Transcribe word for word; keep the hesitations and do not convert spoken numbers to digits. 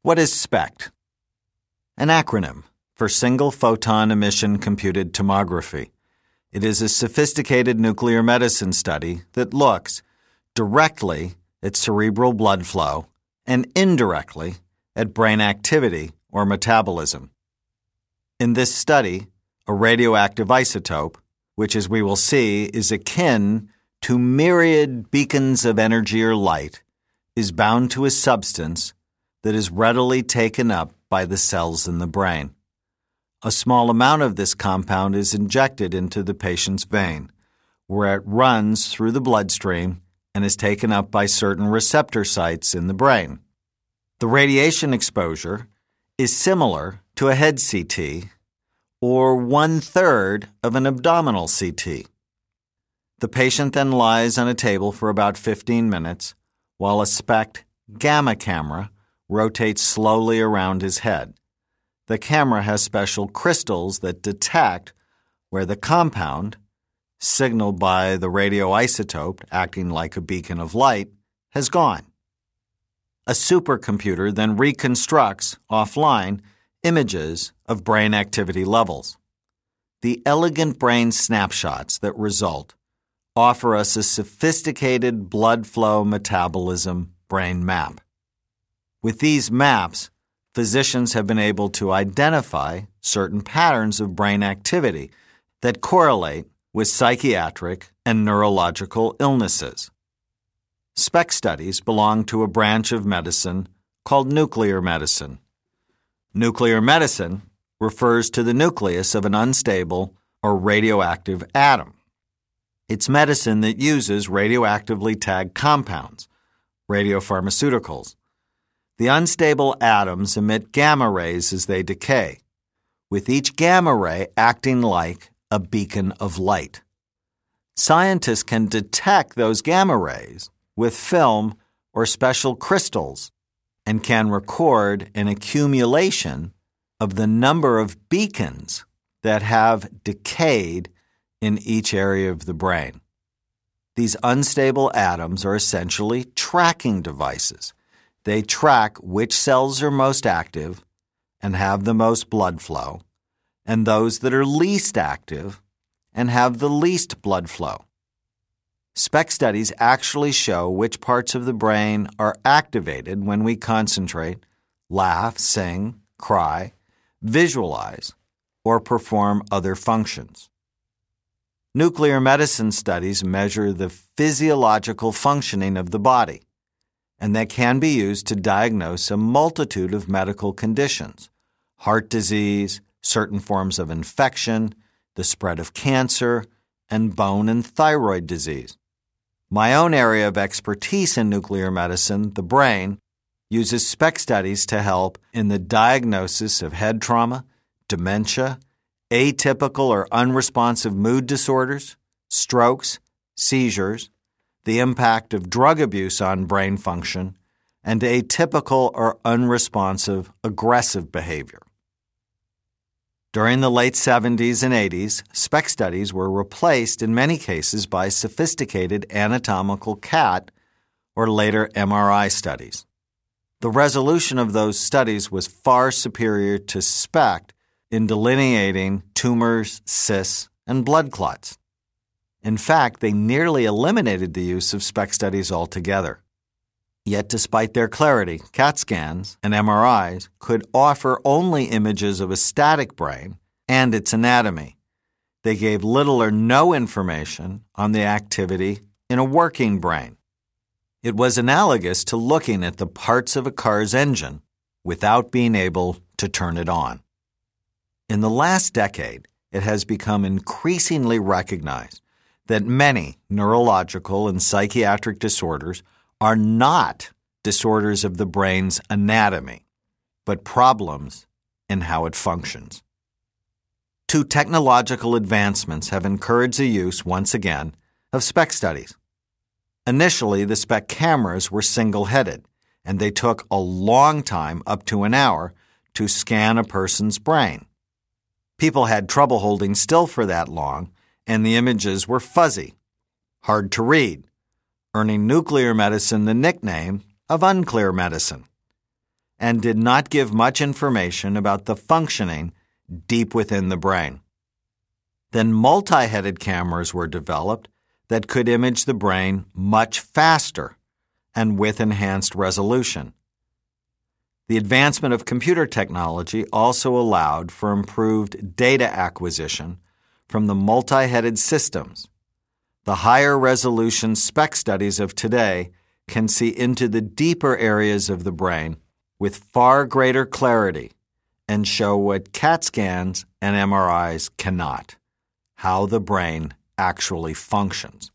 What is SPECT? An acronym for Single Photon Emission Computed Tomography. It is a sophisticated nuclear medicine study that looks directly at cerebral blood flow and indirectly at brain activity or metabolism. In this study, a radioactive isotope, which as we will see is akin to myriad beacons of energy or light, is bound to a substance that is readily taken up by the cells in the brain. A small amount of this compound is injected into the patient's vein, where it runs through the bloodstream and is taken up by certain receptor sites in the brain. The radiation exposure is similar to a head C T or one-third of an abdominal C T. The patient then lies on a table for about fifteen minutes while a SPECT gamma camera rotates slowly around his head. The camera has special crystals that detect where the compound, signaled by the radioisotope acting like a beacon of light, has gone. A supercomputer then reconstructs, offline, images of brain activity levels. The elegant brain snapshots that result offer us a sophisticated blood flow metabolism brain map. With these maps, physicians have been able to identify certain patterns of brain activity that correlate with psychiatric and neurological illnesses. SPECT studies belong to a branch of medicine called nuclear medicine. Nuclear medicine refers to the nucleus of an unstable or radioactive atom. It's medicine that uses radioactively tagged compounds, radiopharmaceuticals. The unstable atoms emit gamma rays as they decay, with each gamma ray acting like a beacon of light. Scientists can detect those gamma rays with film or special crystals and can record an accumulation of the number of beacons that have decayed in each area of the brain. These unstable atoms are essentially tracking devices. They track which cells are most active and have the most blood flow, and those that are least active and have the least blood flow. SPECT studies actually show which parts of the brain are activated when we concentrate, laugh, sing, cry, visualize, or perform other functions. Nuclear medicine studies measure the physiological functioning of the body, and that can be used to diagnose a multitude of medical conditions: heart disease, certain forms of infection, the spread of cancer, and bone and thyroid disease. My own area of expertise in nuclear medicine, the brain, uses SPECT studies to help in the diagnosis of head trauma, dementia, atypical or unresponsive mood disorders, strokes, seizures, the impact of drug abuse on brain function, and atypical or unresponsive aggressive behavior. During the late seventies and eighties, SPECT studies were replaced in many cases by sophisticated anatomical C A T or later M R I studies. The resolution of those studies was far superior to SPECT in delineating tumors, cysts, and blood clots. In fact, they nearly eliminated the use of SPECT studies altogether. Yet despite their clarity, CAT scans and M R Is could offer only images of a static brain and its anatomy. They gave little or no information on the activity in a working brain. It was analogous to looking at the parts of a car's engine without being able to turn it on. In the last decade, it has become increasingly recognized that many neurological and psychiatric disorders are not disorders of the brain's anatomy, but problems in how it functions. Two technological advancements have encouraged the use, once again, of SPECT studies. Initially, the SPECT cameras were single-headed, and they took a long time, up to an hour, to scan a person's brain. People had trouble holding still for that long, and the images were fuzzy, hard to read, earning nuclear medicine the nickname of unclear medicine. and did not give much information about the functioning deep within the brain. Then multi-headed cameras were developed that could image the brain much faster and with enhanced resolution. The advancement of computer technology also allowed for improved data acquisition from the multi-headed systems. The higher resolution SPECT studies of today can see into the deeper areas of the brain with far greater clarity and show what CAT scans and M R Is cannot, how the brain actually functions.